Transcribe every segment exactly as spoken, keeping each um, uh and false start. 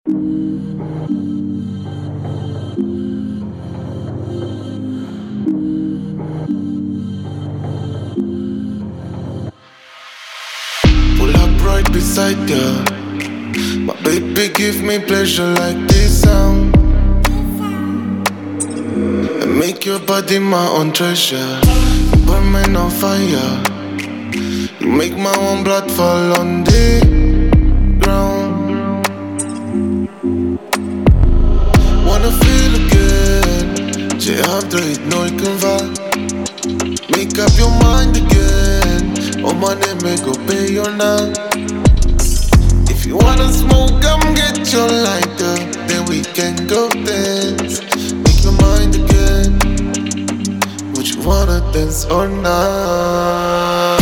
Pull up right beside ya. My baby give me pleasure like this sound. And make your body my own treasure. You burn me on fire. You make my own blood fall on the ground. Wanna feel again. J'ai hâte de hit, no, you can vibe. Make up your mind again. Oh my name, make go pay your now. If you wanna smoke, come get your lighter. Then we can go dance. Make your mind again. Would you wanna dance or not?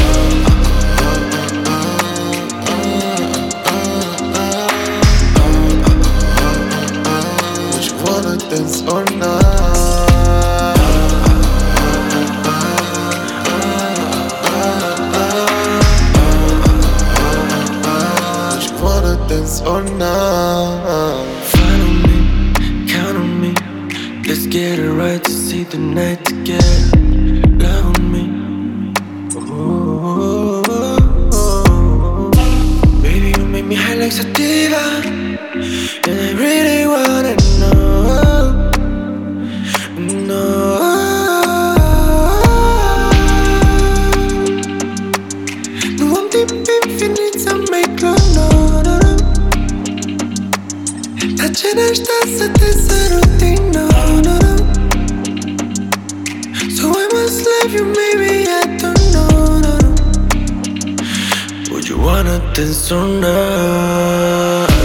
Would you wanna dance or not? Dance or not? Follow me, count on me. Let's get it right to see the night together. Love on me. Oh, oh, oh. Baby, you make me high like sativa, and I really wanna know, know. No, I'm deep infinite, I make love, no, no, no. Zaczynasz to te routine, no, no, no. So I must leave you, maybe I don't know, no, no. Would you wanna dance or not?